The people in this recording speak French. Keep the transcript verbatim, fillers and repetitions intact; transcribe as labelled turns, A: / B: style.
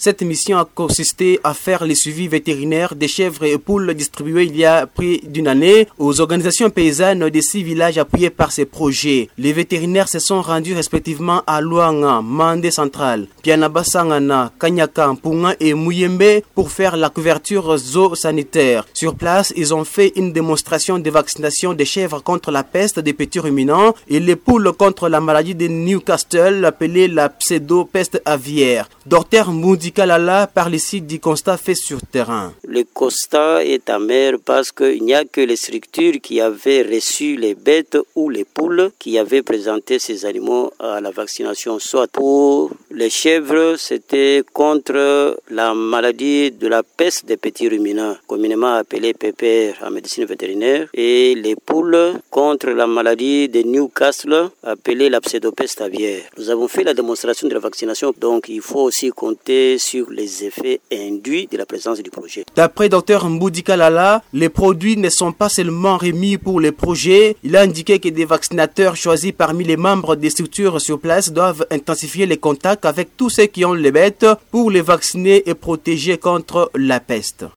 A: Cette mission a consisté à faire le suivi vétérinaire des chèvres et poules distribuées il y a près d'une année aux organisations paysannes des six villages appuyés par ces projets. Les vétérinaires se sont rendus respectivement à Luanga, Mandé Central, Pianabasangana, Kanyaka, Mpunga et Muyembe pour faire la couverture zoosanitaire. Sur place, ils ont fait une démonstration de vaccination des chèvres contre la peste des petits ruminants et les poules contre la maladie de Newcastle appelée la pseudo-peste aviaire. Docteur Mboudika Lala parle ici du constat fait sur terrain.
B: Le constat est amer parce qu'il n'y a que les structures qui avaient reçu les bêtes ou les poules qui avaient présenté ces animaux à la vaccination. Soit pour les chèvres, c'était contre la maladie de la peste des petits ruminants, communément appelée P P R en médecine vétérinaire, et les poules contre la maladie de Newcastle, appelée la pseudopeste aviaire. Nous avons fait la démonstration de la vaccination, donc il faut aussi compter sur les effets induits de la présence du projet.
A: D'après Dr Mboudika Lala, les produits ne sont pas seulement remis pour les projets. Il a indiqué que des vaccinateurs choisis parmi les membres des structures sur place doivent intensifier les contacts avec tous ceux qui ont les bêtes pour les vacciner et protéger contre la peste.